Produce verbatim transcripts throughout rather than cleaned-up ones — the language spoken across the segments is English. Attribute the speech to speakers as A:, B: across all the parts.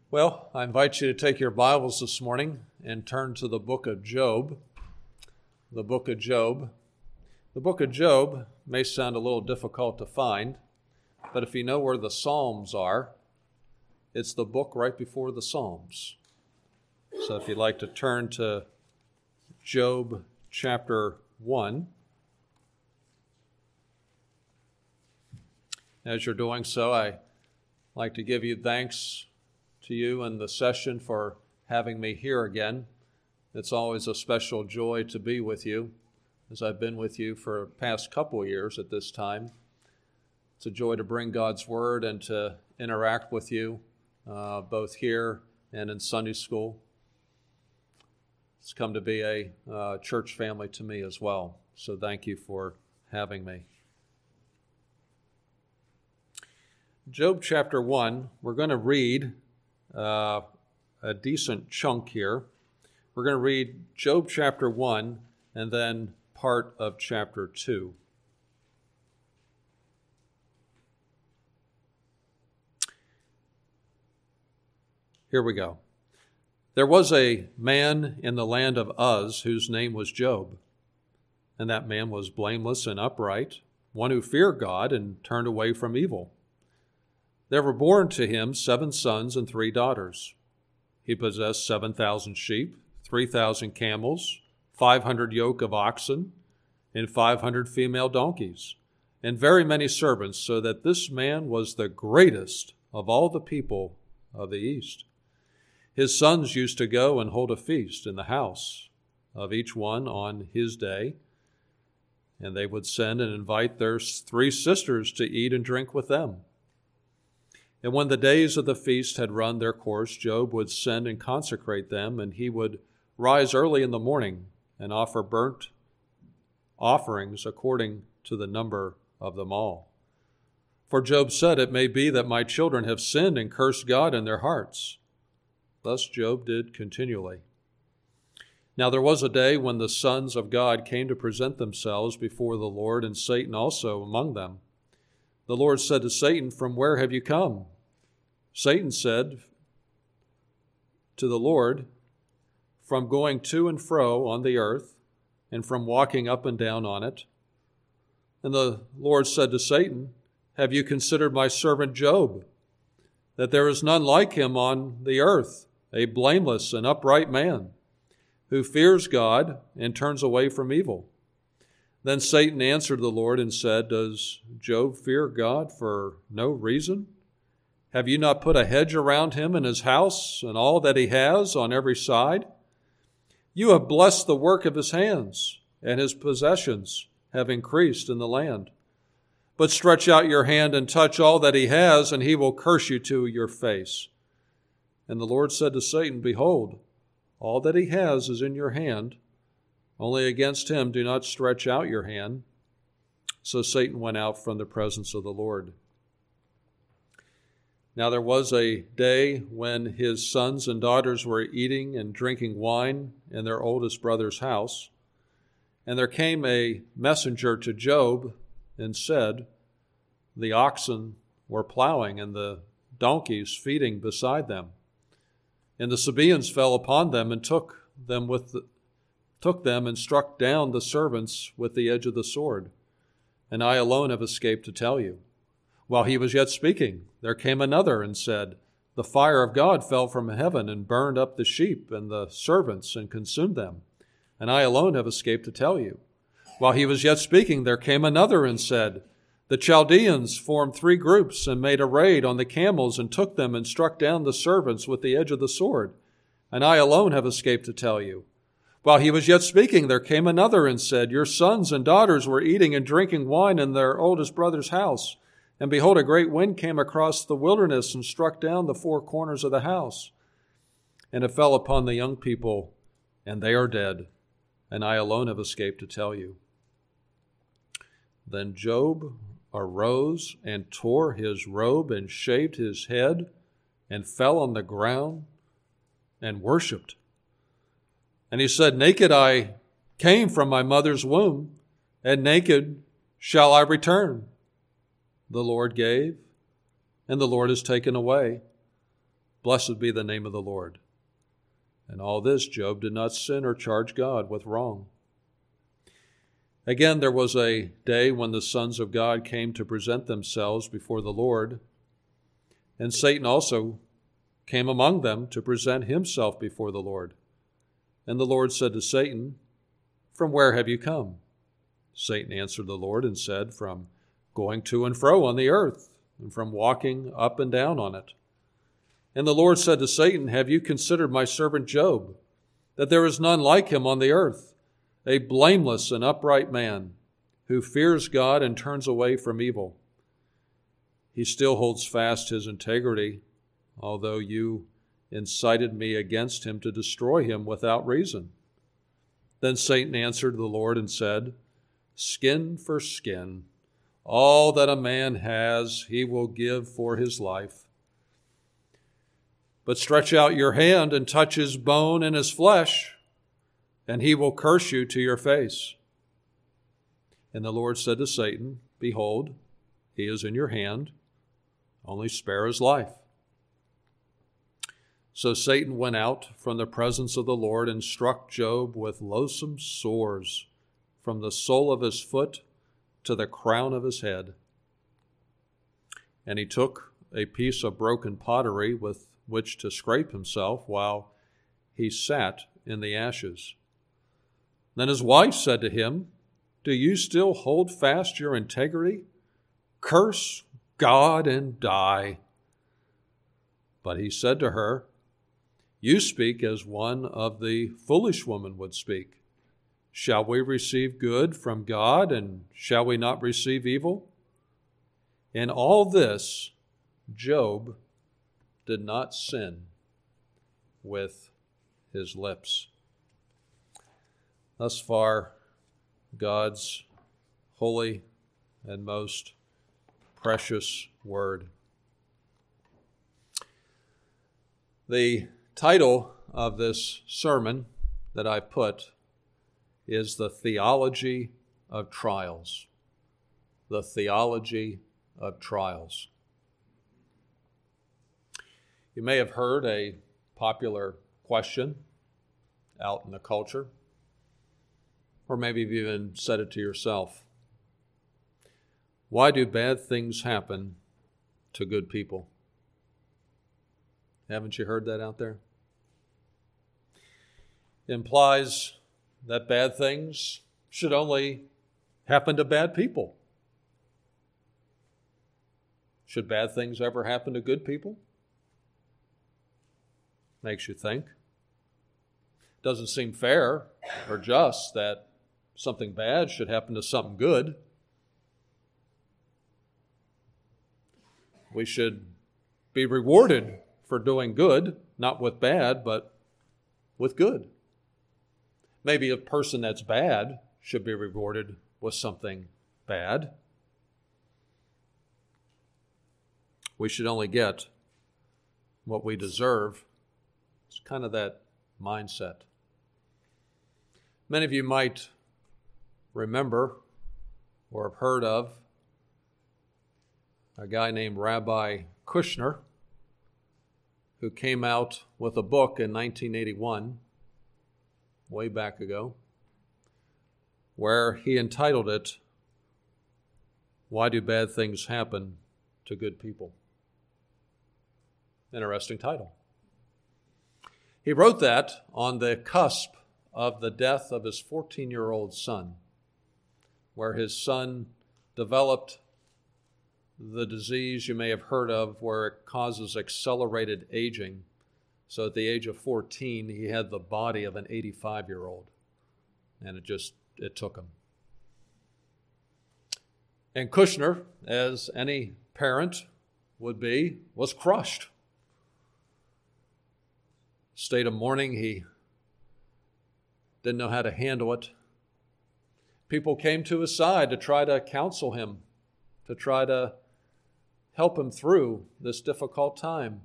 A: Well, I invite you to take your Bibles this morning and turn to the book of Job. The book of Job. The book of Job may sound a little difficult to find, but if you know where the Psalms are, it's the book right before the Psalms. So if you'd like to turn to Job chapter one. As you're doing so, I'd like to give you thanks to you and the session for having me here again. It's always a special joy to be with you, as I've been with you for the past couple of years at this time. It's a joy to bring God's Word and to interact with you, uh, both here and in Sunday school. It's come to be a uh, church family to me as well, so thank you for having me. Job chapter one, we're going to read uh, a decent chunk here. We're going to read Job chapter one and then part of chapter two. Here we go. There was a man in the land of Uz whose name was Job, and that man was blameless and upright, one who feared God and turned away from evil. There were born to him seven sons and three daughters. He possessed seven thousand sheep, three thousand camels, five hundred yoke of oxen, and five hundred female donkeys, and very many servants, so that this man was the greatest of all the people of the East. His sons used to go and hold a feast in the house of each one on his day, and they would send and invite their three sisters to eat and drink with them. And when the days of the feast had run their course, Job would send and consecrate them, and he would rise early in the morning and offer burnt offerings according to the number of them all. For Job said, "It may be that my children have sinned and cursed God in their hearts." Thus Job did continually. Now there was a day when the sons of God came to present themselves before the Lord, and Satan also among them. The Lord said to Satan, "From where have you come?" Satan said to the Lord, "From going to and fro on the earth, and from walking up and down on it." And the Lord said to Satan, "Have you considered my servant Job, that there is none like him on the earth, a blameless and upright man, who fears God and turns away from evil?" Then Satan answered the Lord and said, "Does Job fear God for no reason? Have you not put a hedge around him and his house and all that he has on every side? You have blessed the work of his hands, and his possessions have increased in the land. But stretch out your hand and touch all that he has, and he will curse you to your face." And the Lord said to Satan, "Behold, all that he has is in your hand. Only against him do not stretch out your hand." So Satan went out from the presence of the Lord. Now there was a day when his sons and daughters were eating and drinking wine in their oldest brother's house. And there came a messenger to Job and said, "The oxen were plowing and the donkeys feeding beside them. And the Sabaeans fell upon them and took them with the took them and struck down the servants with the edge of the sword. And I alone have escaped to tell you." While he was yet speaking, there came another and said, "The fire of God fell from heaven and burned up the sheep and the servants and consumed them. And I alone have escaped to tell you." While he was yet speaking, there came another and said, "The Chaldeans formed three groups and made a raid on the camels and took them and struck down the servants with the edge of the sword. And I alone have escaped to tell you." While he was yet speaking, there came another and said, "Your sons and daughters were eating and drinking wine in their oldest brother's house. And behold, a great wind came across the wilderness and struck down the four corners of the house. And it fell upon the young people, and they are dead. And I alone have escaped to tell you." Then Job arose and tore his robe and shaved his head and fell on the ground and worshipped. And he said, "Naked I came from my mother's womb, and naked shall I return. The Lord gave, and the Lord has taken away. Blessed be the name of the Lord. And all this Job did not sin or charge God with wrong. Again, there was a day when the sons of God came to present themselves before the Lord, and Satan also came among them to present himself before the Lord. And the Lord said to Satan, "From where have you come?" Satan answered the Lord and said, "From going to and fro on the earth, and from walking up and down on it." And the Lord said to Satan, "Have you considered my servant Job, that there is none like him on the earth, a blameless and upright man, who fears God and turns away from evil? He still holds fast his integrity, although you incited me against him to destroy him without reason." Then Satan answered the Lord and said, "Skin for skin, all that a man has he will give for his life. But stretch out your hand and touch his bone and his flesh, and he will curse you to your face." And the Lord said to Satan, "Behold, he is in your hand, only spare his life." So Satan went out from the presence of the Lord and struck Job with loathsome sores from the sole of his foot to the crown of his head. And he took a piece of broken pottery with which to scrape himself while he sat in the ashes. Then his wife said to him, "Do you still hold fast your integrity? Curse God and die." But he said to her, "You speak as one of the foolish women would speak. Shall we receive good from God, and shall we not receive evil?" In all this, Job did not sin with his lips. Thus far, God's holy and most precious word. The title of this sermon that I put is The Theology of Trials. The Theology of Trials. You may have heard a popular question out in the culture, or maybe you've even said it to yourself. Why do bad things happen to good people? Haven't you heard that out there? It implies that bad things should only happen to bad people. Should bad things ever happen to good people? Makes you think. Doesn't seem fair or just that something bad should happen to something good. We should be rewarded for doing good, not with bad, but with good. Maybe a person that's bad should be rewarded with something bad. We should only get what we deserve. It's kind of that mindset. Many of you might remember or have heard of a guy named Rabbi Kushner, who came out with a book in nineteen eighty-one, way back ago, where he entitled it, "Why Do Bad Things Happen to Good People?" Interesting title. He wrote that on the cusp of the death of his fourteen-year-old son, where his son developed the disease you may have heard of where it causes accelerated aging. So at the age of fourteen, he had the body of an eighty-five-year-old, and it just, it took him. And Kushner, as any parent would be, was crushed. State of mourning, he didn't know how to handle it. People came to his side to try to counsel him, to try to help him through this difficult time,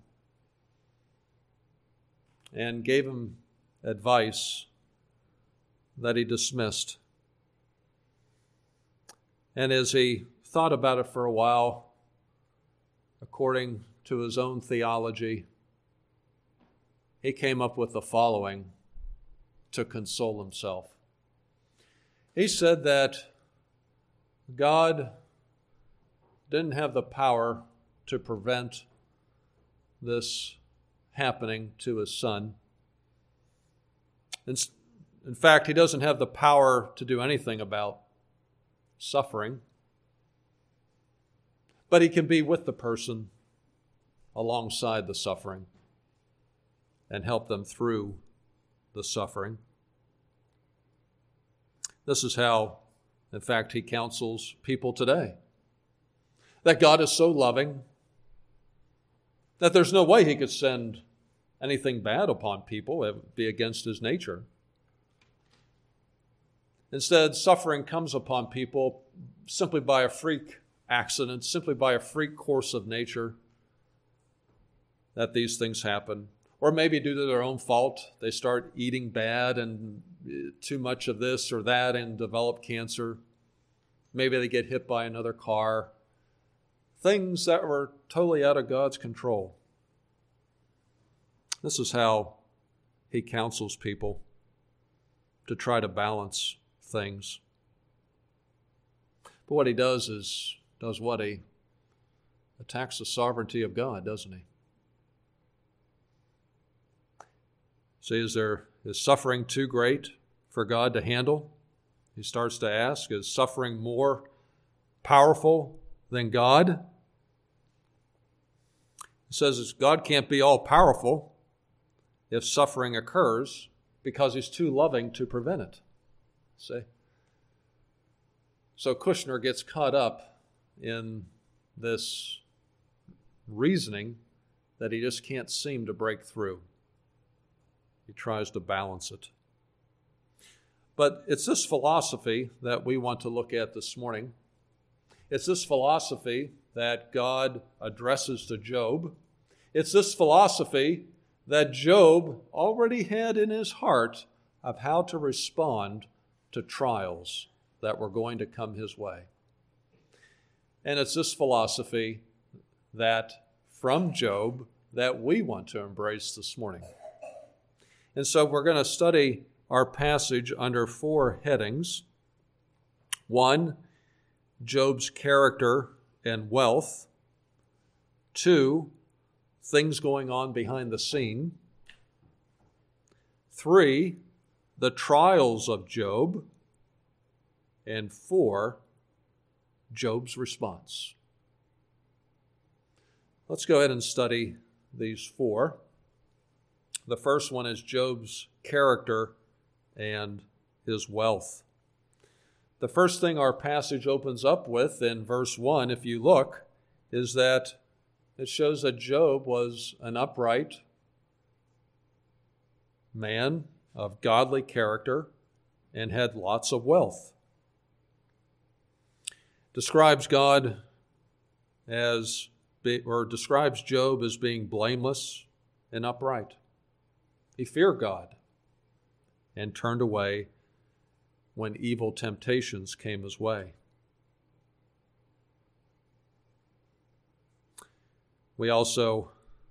A: and gave him advice that he dismissed. And as he thought about it for a while, according to his own theology, he came up with the following to console himself. He said that God didn't have the power to prevent this happening to his son. In, in fact, he doesn't have the power to do anything about suffering, but he can be with the person alongside the suffering and help them through the suffering. This is how, in fact, he counsels people today. That God is so loving that there's no way he could send anything bad upon people. It would be against his nature. Instead, suffering comes upon people simply by a freak accident, simply by a freak course of nature, that these things happen. Or maybe due to their own fault, they start eating bad and too much of this or that and develop cancer. Maybe they get hit by another car. Things that were totally out of God's control. This is how he counsels people to try to balance things. But what he does is, does what? He attacks the sovereignty of God, doesn't he? See, is there is suffering too great for God to handle? He starts to ask, is suffering more powerful than God? He says God can't be all powerful if suffering occurs because he's too loving to prevent it. See? So Kushner gets caught up in this reasoning that he just can't seem to break through. He tries to balance it. But it's this philosophy that we want to look at this morning. It's this philosophy that God addresses to Job. It's this philosophy that Job already had in his heart of how to respond to trials that were going to come his way. And it's this philosophy that from Job that we want to embrace this morning. And so we're going to study our passage under four headings. One, Job's character and wealth. Two, things going on behind the scene. Three, the trials of Job. And four, Job's response. Let's go ahead and study these four. The first one is Job's character and his wealth. The first thing our passage opens up with in verse one, if you look, is that it shows that Job was an upright man of godly character and had lots of wealth. Describes God as, or describes Job as being blameless and upright. He feared God and turned away when evil temptations came his way. We also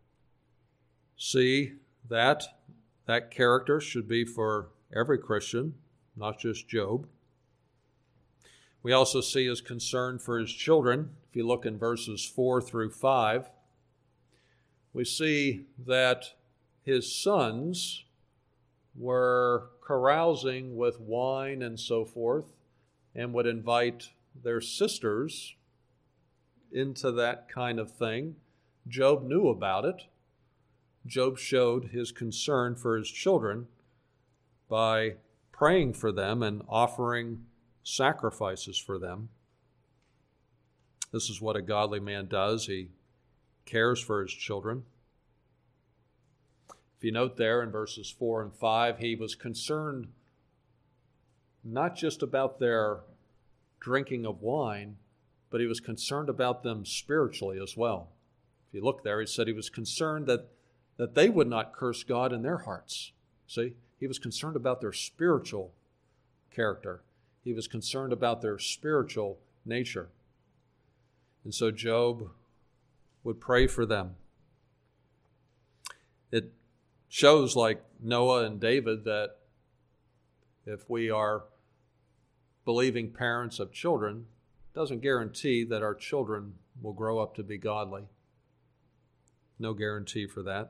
A: see that that character should be for every Christian, not just Job. We also see his concern for his children. If you look in verses four through five, we see that his sons were carousing with wine and so forth and would invite their sisters into that kind of thing. Job knew about it. Job showed his concern for his children by praying for them and offering sacrifices for them. This is what a godly man does. He cares for his children. If you note there in verses four and five, he was concerned not just about their drinking of wine, but he was concerned about them spiritually as well. If you look there, he said he was concerned that, that they would not curse God in their hearts. See, he was concerned about their spiritual character. He was concerned about their spiritual nature. And so Job would pray for them. It shows, like Noah and David, that if we are believing parents of children, it doesn't guarantee that our children will grow up to be godly. No guarantee for that.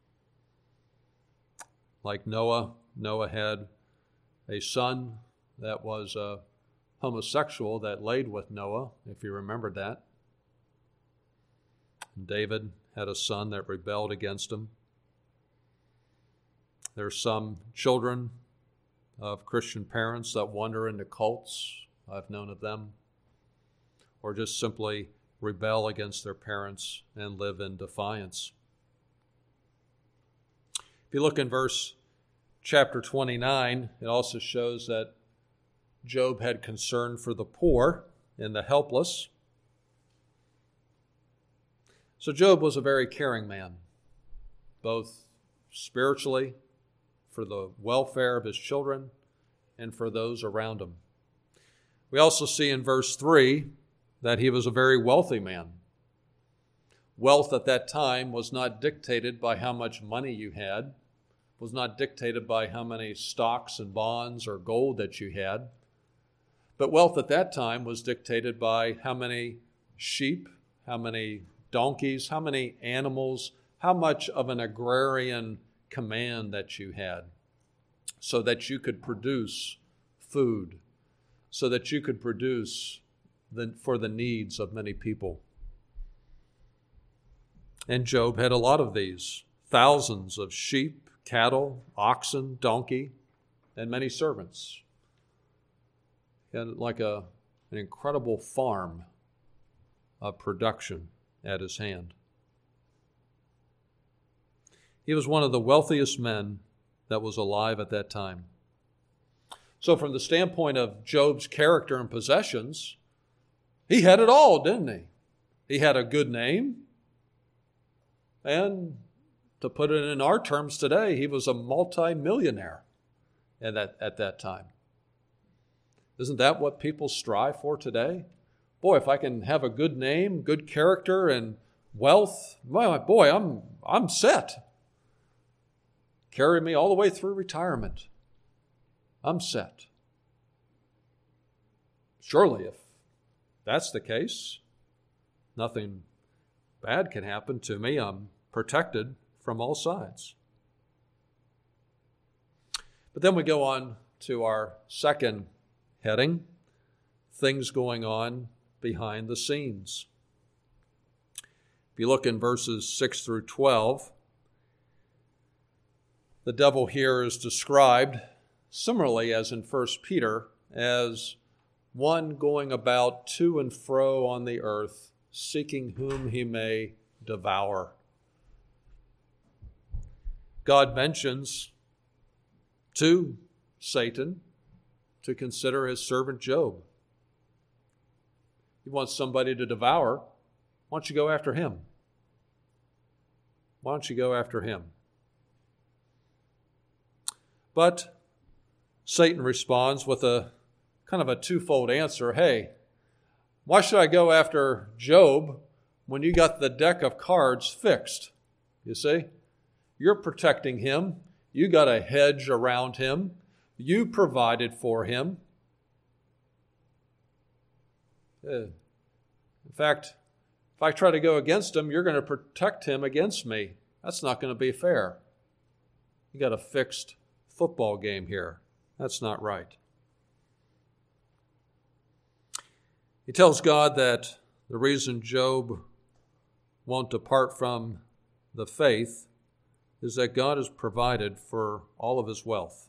A: Like Noah, Noah had a son that was a homosexual that laid with Noah, if you remembered that. David had a son that rebelled against him. There's some children of Christian parents that wander into cults. I've known of them. Or just simply rebel against their parents and live in defiance. If you look in verse chapter twenty-nine, it also shows that Job had concern for the poor and the helpless. So Job was a very caring man, both spiritually, for the welfare of his children, and for those around him. We also see in verse three that he was a very wealthy man. Wealth at that time was not dictated by how much money you had, was not dictated by how many stocks and bonds or gold that you had. But wealth at that time was dictated by how many sheep, how many donkeys, how many animals, how much of an agrarian command that you had, so that you could produce food, so that you could produce the, for the needs of many people. And Job had a lot of these, thousands of sheep, cattle, oxen, donkey, and many servants. He had like a, an incredible farm of production at his hand. He was one of the wealthiest men that was alive at that time. So from the standpoint of Job's character and possessions, he had it all, didn't he? He had a good name. And to put it in our terms today, he was a multi-millionaire at that, at that time. Isn't that what people strive for today? Boy, if I can have a good name, good character, and wealth, well, boy, I'm I'm set. Carry me all the way through retirement. I'm set. Surely, if that's the case, nothing bad can happen to me. I'm protected from all sides. But then we go on to our second heading, things going on behind the scenes. If you look in verses six through twelve, the devil here is described similarly as in First Peter as one going about to and fro on the earth, seeking whom he may devour. God mentions to Satan to consider his servant Job. He wants somebody to devour. Why don't you go after him? Why don't you go after him? But Satan responds with a kind of a twofold answer. Hey, why should I go after Job when you got the deck of cards fixed? You see? You're protecting him. You got a hedge around him. You provided for him. In fact, if I try to go against him, you're going to protect him against me. That's not going to be fair. You got a fixed football game here. That's not right. He tells God that the reason Job won't depart from the faith is that God has provided for all of his wealth.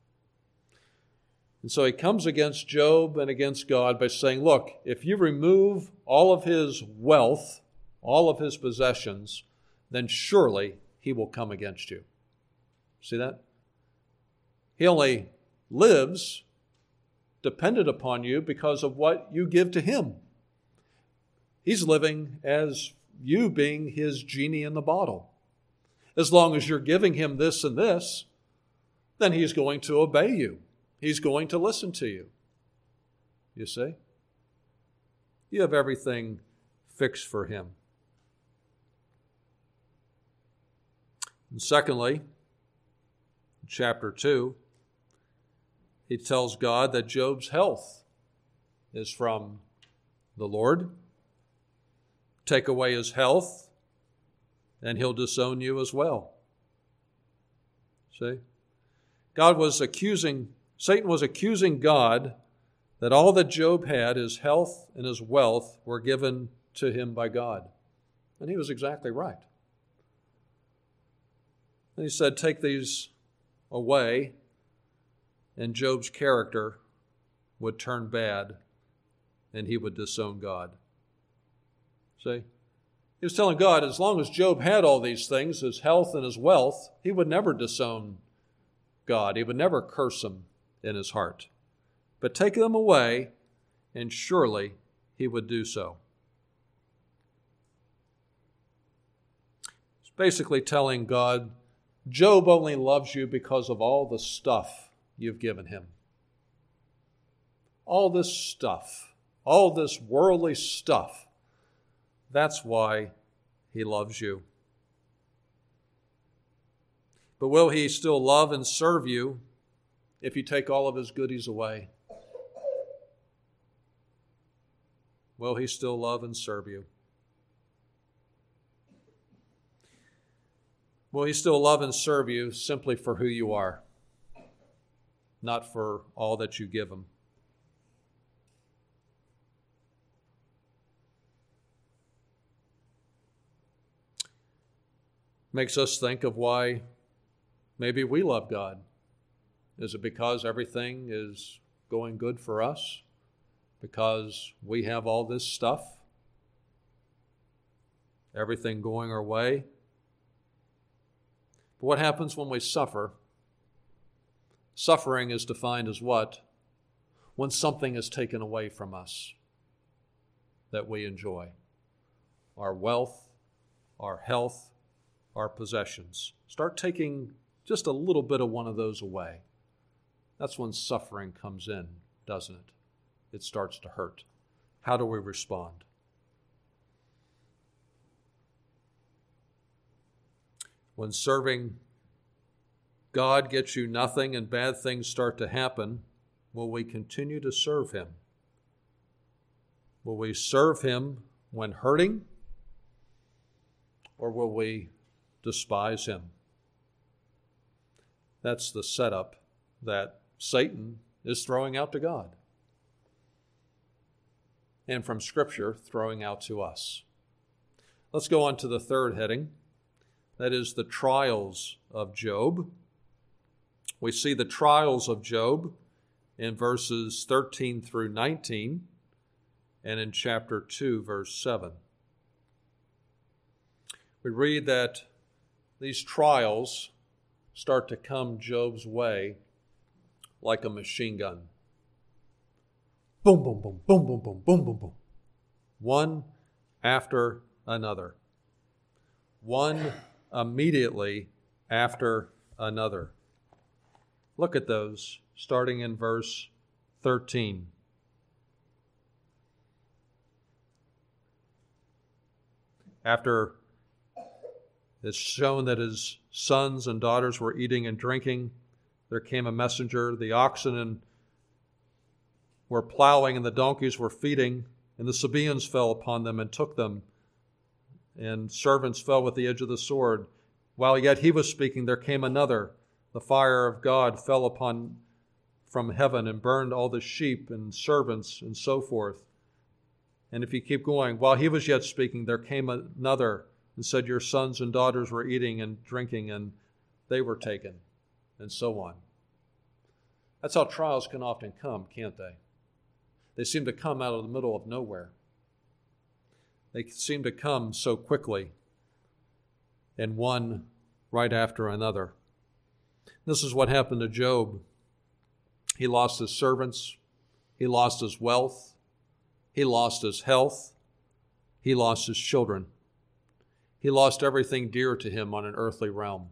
A: And so he comes against Job and against God by saying, look, if you remove all of his wealth, all of his possessions, then surely he will come against you. See that? He only lives dependent upon you because of what you give to him. He's living as you being his genie in the bottle. As long as you're giving him this and this, then he's going to obey you. He's going to listen to you. You see? You have everything fixed for him. And secondly, chapter two, he tells God that Job's health is from the Lord. Take away his health, and he'll disown you as well. See? God was accusing, Satan was accusing God that all that Job had, his health and his wealth, were given to him by God. And he was exactly right. And he said, take these away, and Job's character would turn bad, and he would disown God. See? He was telling God, as long as Job had all these things, his health and his wealth, he would never disown God. He would never curse him in his heart. But take them away, and surely he would do so. It's basically telling God, Job only loves you because of all the stuff you've given him. All this stuff, all this worldly stuff, that's why he loves you. But will he still love and serve you if you take all of his goodies away? Will he still love and serve you? Will he still love and serve you simply for who you are, not for all that you give him? Makes us think of why maybe we love God. Is it because everything is going good for us? Because we have all this stuff? Everything going our way? But what happens when we suffer? Suffering is defined as what? When something is taken away from us that we enjoy. Our wealth, our health, our possessions. Start taking just a little bit of one of those away. That's when suffering comes in, doesn't it? It starts to hurt. How do we respond? When serving God gets you nothing and bad things start to happen, will we continue to serve him? Will we serve him when hurting? Or will we despise him? That's the setup that Satan is throwing out to God. And from Scripture, throwing out to us. Let's go on to the third heading. That is the trials of Job. We see the trials of Job in verses thirteen through nineteen and in chapter two, verse seven. We read that these trials start to come Job's way like a machine gun. Boom, boom, boom, boom, boom, boom, boom, boom, boom. One after another. One immediately after another. Look at those, starting in verse thirteen. After it's shown that his sons and daughters were eating and drinking, there came a messenger. The oxen and were plowing and the donkeys were feeding, and the Sabaeans fell upon them and took them, and servants fell with the edge of the sword. While yet he was speaking, there came another. The fire of God fell upon from heaven and burned all the sheep and servants and so forth. And if you keep going, while he was yet speaking, there came another and said, your sons and daughters were eating and drinking, and they were taken, and so on. That's how trials can often come, can't they? They seem to come out of the middle of nowhere. They seem to come so quickly, and one right after another. This is what happened to Job. He lost his servants. He lost his wealth. He lost his health. He lost his children. He lost everything dear to him on an earthly realm.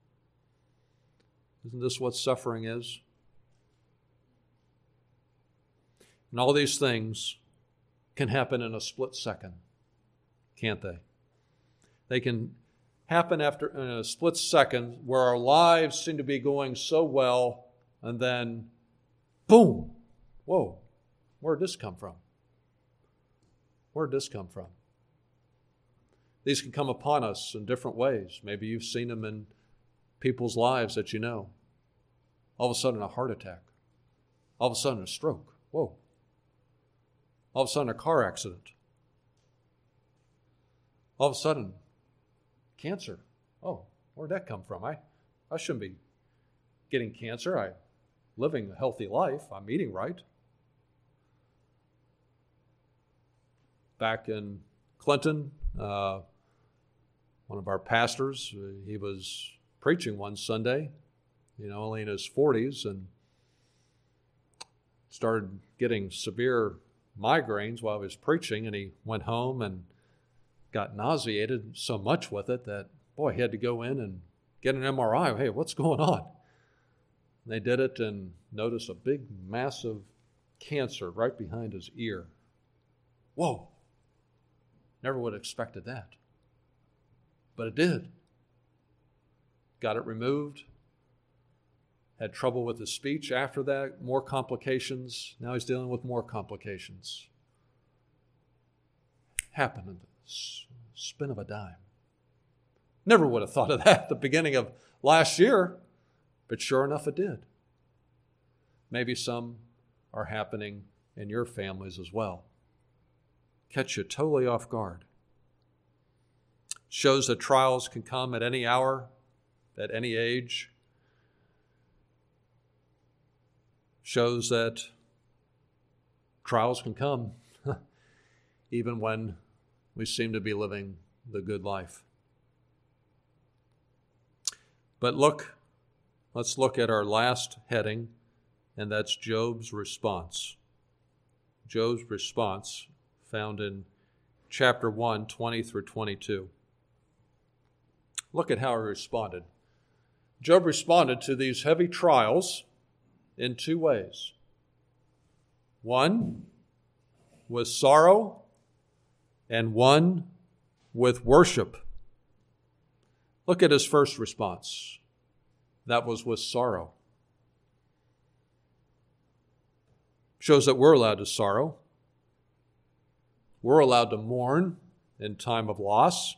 A: Isn't this what suffering is? And all these things can happen in a split second, can't they? They can happen after in a split second where our lives seem to be going so well, and then, boom, whoa, where'd this come from? Where'd this come from? These can come upon us in different ways. Maybe you've seen them in people's lives that you know. All of a sudden, a heart attack. All of a sudden, a stroke. Whoa. All of a sudden, a car accident. All of a sudden, cancer. Oh, where'd that come from? I, I shouldn't be getting cancer. I'm living a healthy life. I'm eating right. Back in Clinton, uh, one of our pastors, he was preaching one Sunday, you know, only in his forties, and started getting severe migraines while he was preaching, and he went home and got nauseated so much with it that, boy, he had to go in and get an M R I. Hey, what's going on? And they did it and noticed a big, massive cancer right behind his ear. Whoa. Never would have expected that. But it did. Got it removed. Had trouble with his speech after that, more complications. Now he's dealing with more complications. Happened in the spin of a dime. Never would have thought of that at the beginning of last year, but sure enough it did. Maybe some are happening in your families as well. Catch you totally off guard. Shows that trials can come at any hour, at any age. Shows that trials can come even when we seem to be living the good life. But look, let's look at our last heading, and that's Job's response. Job's response found in chapter one, twenty through twenty-two. Look at how he responded. Job responded to these heavy trials in two ways. One, with sorrow, and one with worship. Look at his first response. That was with sorrow. Shows that we're allowed to sorrow. We're allowed to mourn in time of loss.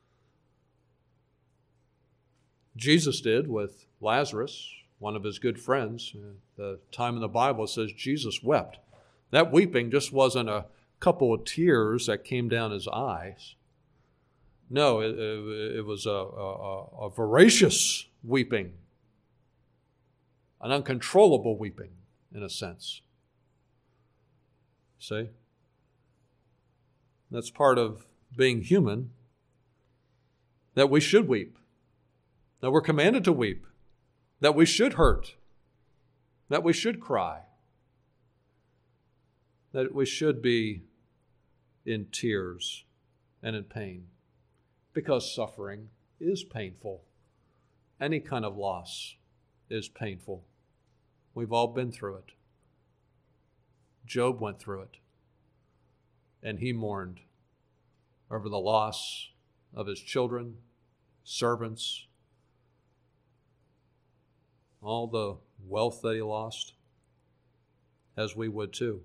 A: Jesus did with Lazarus, one of his good friends. The time in the Bible says Jesus wept. That weeping just wasn't a couple of tears that came down his eyes. No, it, it, it was a, a, a voracious weeping, an uncontrollable weeping, in a sense. See? That's part of being human, that we should weep, that we're commanded to weep, that we should hurt, that we should cry, that we should be in tears and in pain, because suffering is painful. Any kind of loss is painful. We've all been through it. Job went through it, and he mourned over the loss of his children, servants, all the wealth that he lost, as we would too.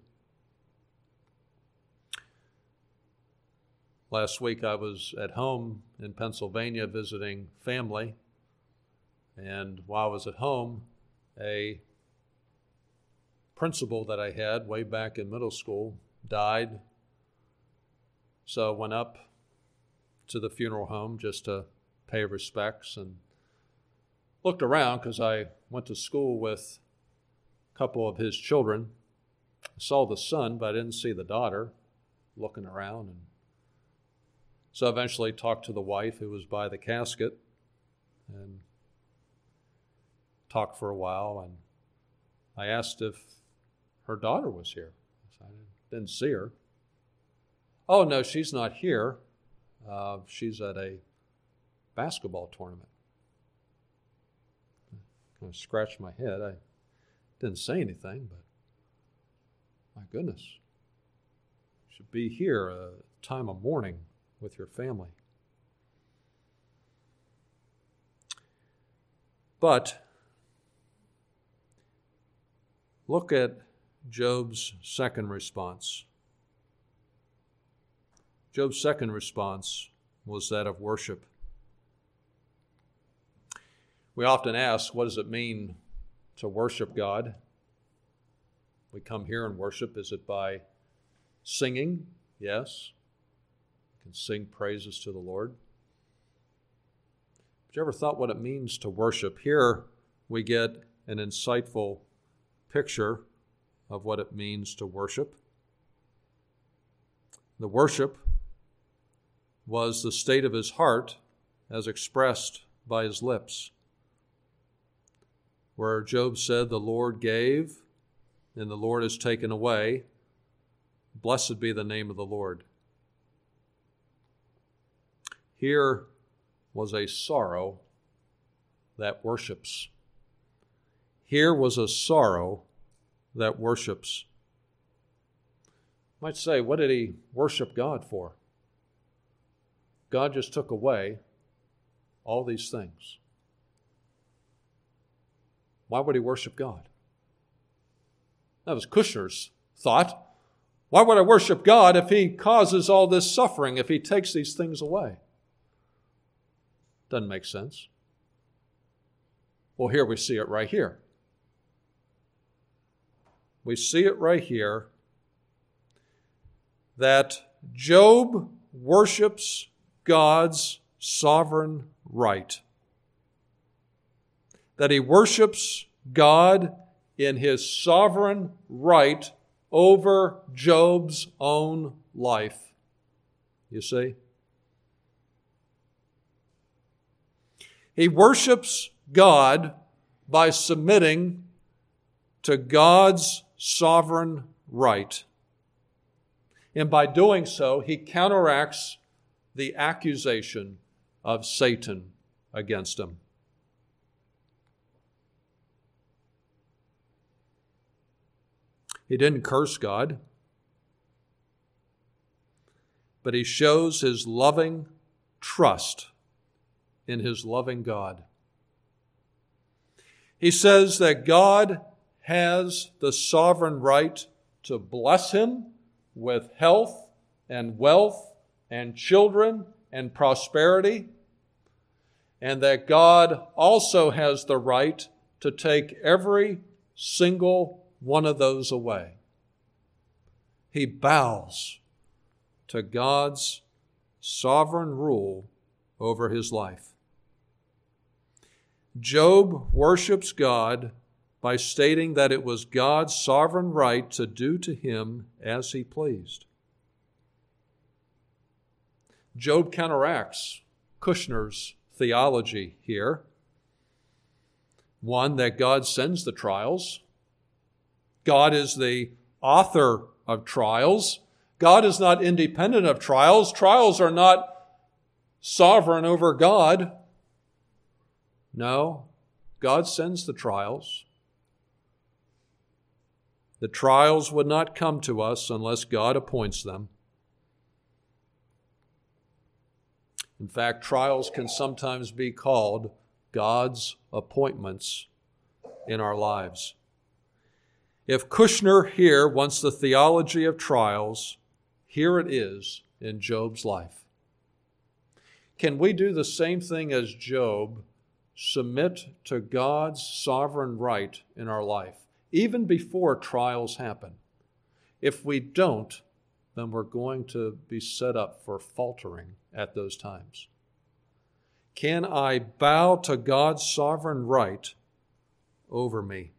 A: Last week I was at home in Pennsylvania visiting family, and while I was at home, a principal that I had way back in middle school died. So I went up to the funeral home just to pay respects and looked around because I went to school with a couple of his children. I saw the son, but I didn't see the daughter, looking around. And so I eventually talked to the wife who was by the casket and talked for a while. And I asked if her daughter was here. I didn't see her. Oh, no, she's not here. Uh, she's at a basketball tournament. I kind of scratched my head. I didn't say anything, but my goodness. You should be here a time of mourning with your family. But look at Job's second response. Job's second response was that of worship. We often ask, what does it mean to worship God? We come here and worship. Is it by singing? Yes. We can sing praises to the Lord. Have you ever thought what it means to worship? Here we get an insightful picture of what it means to worship. The worship was the state of his heart as expressed by his lips. Where Job said, the Lord gave and the Lord has taken away, blessed be the name of the Lord. Here was a sorrow that worships. Here was a sorrow that worships. You might say, what did he worship God for? God just took away all these things. Why would he worship God? That was Kushner's thought. Why would I worship God if he causes all this suffering, if he takes these things away? Doesn't make sense. Well, here we see it right here. We see it right here that Job worships God's sovereign right. That he worships God in his sovereign right over Job's own life. You see? He worships God by submitting to God's sovereign right. And by doing so, he counteracts the accusation of Satan against him. He didn't curse God, but he shows his loving trust in his loving God. He says that God has the sovereign right to bless him with health and wealth and children and prosperity, and that God also has the right to take every single one of those away. He bows to God's sovereign rule over his life. Job worships God by stating that it was God's sovereign right to do to him as he pleased. Job counteracts Kushner's theology here. One, that God sends the trials. God is the author of trials. God is not independent of trials. Trials are not sovereign over God. No, God sends the trials. The trials would not come to us unless God appoints them. In fact, trials can sometimes be called God's appointments in our lives. If Kushner here wants the theology of trials, here it is in Job's life. Can we do the same thing as Job, submit to God's sovereign right in our life, even before trials happen? If we don't, then we're going to be set up for faltering at those times. Can I bow to God's sovereign right over me?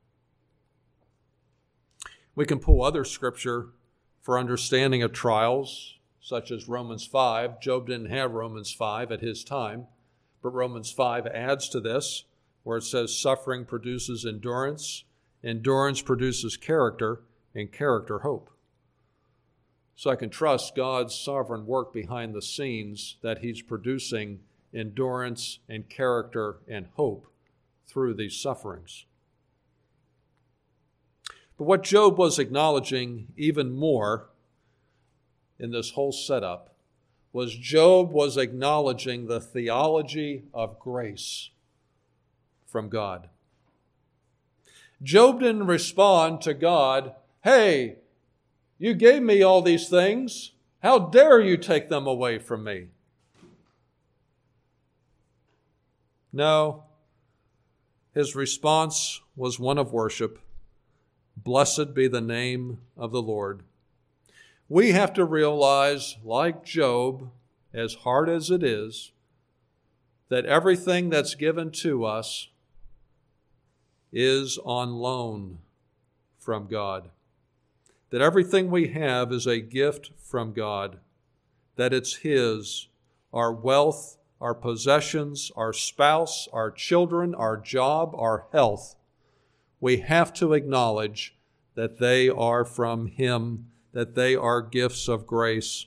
A: We can pull other scripture for understanding of trials, such as Romans five. Job didn't have Romans five at his time, but Romans five adds to this, where it says suffering produces endurance, endurance produces character, and character hope. So I can trust God's sovereign work behind the scenes, that he's producing endurance and character and hope through these sufferings. But what Job was acknowledging even more in this whole setup was Job was acknowledging the theology of grace from God. Job didn't respond to God, "Hey, you gave me all these things. How dare you take them away from me?" No, his response was one of worship. Blessed be the name of the Lord. We have to realize, like Job, as hard as it is, that everything that's given to us is on loan from God. That everything we have is a gift from God. That it's His, our wealth, our possessions, our spouse, our children, our job, our health. We have to acknowledge that they are from Him, that they are gifts of grace.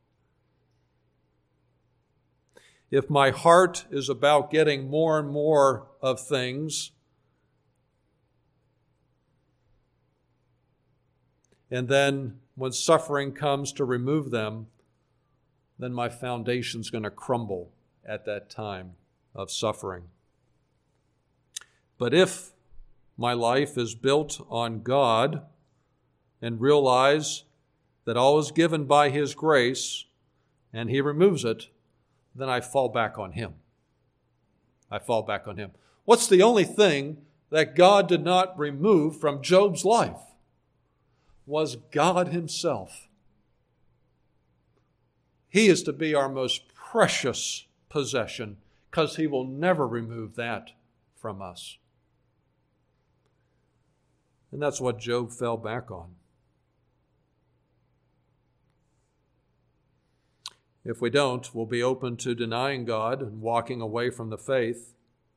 A: If my heart is about getting more and more of things, and then when suffering comes to remove them, then my foundation's going to crumble at that time of suffering. But if my life is built on God and realize that all is given by His grace and He removes it, then I fall back on Him. I fall back on Him. What's the only thing that God did not remove from Job's life? Was God Himself. He is to be our most precious possession because He will never remove that from us. And that's what Job fell back on. If we don't, we'll be open to denying God and walking away from the faith.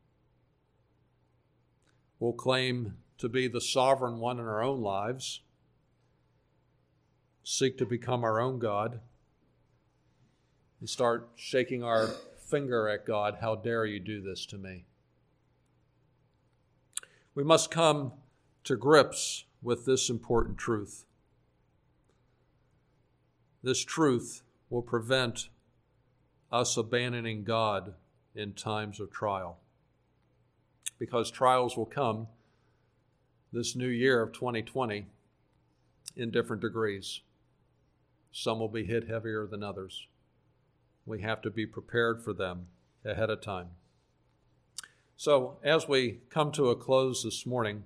A: We'll claim to be the sovereign one in our own lives, seek to become our own God, and start shaking our finger at God. How dare you do this to me? We must come to grips with this important truth. This truth will prevent us abandoning God in times of trial. Because trials will come this new year of twenty twenty in different degrees. Some will be hit heavier than others. We have to be prepared for them ahead of time. So, as we come to a close this morning,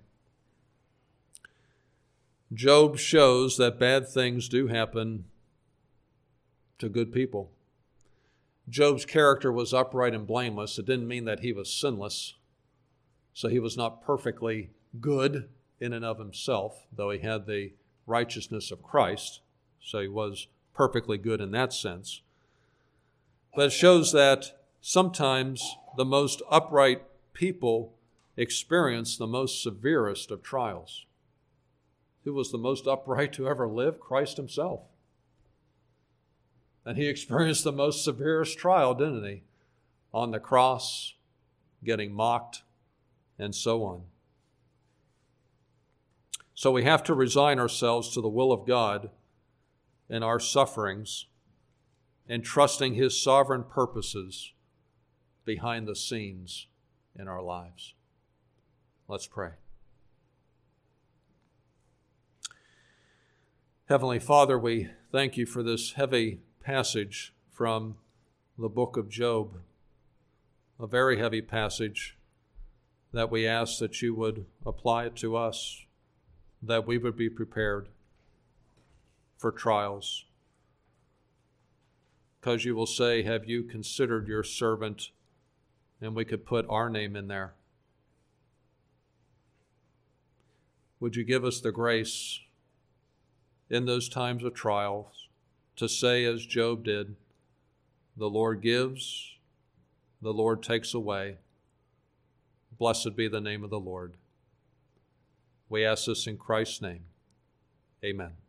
A: Job shows that bad things do happen to good people. Job's character was upright and blameless. It didn't mean that he was sinless. So he was not perfectly good in and of himself, though he had the righteousness of Christ. So he was perfectly good in that sense. But it shows that sometimes the most upright people experience the most severest of trials. Who was the most upright to ever live? Christ Himself. And He experienced the most severest trial, didn't He? On the cross, getting mocked, and so on. So we have to resign ourselves to the will of God in our sufferings and trusting His sovereign purposes behind the scenes in our lives. Let's pray. Heavenly Father, we thank You for this heavy passage from the book of Job, a very heavy passage that we ask that You would apply it to us, that we would be prepared for trials. Because You will say, have You considered Your servant? And we could put our name in there. Would You give us the grace in those times of trials to say, as Job did, the Lord gives, the Lord takes away. Blessed be the name of the Lord. We ask this in Christ's name. Amen.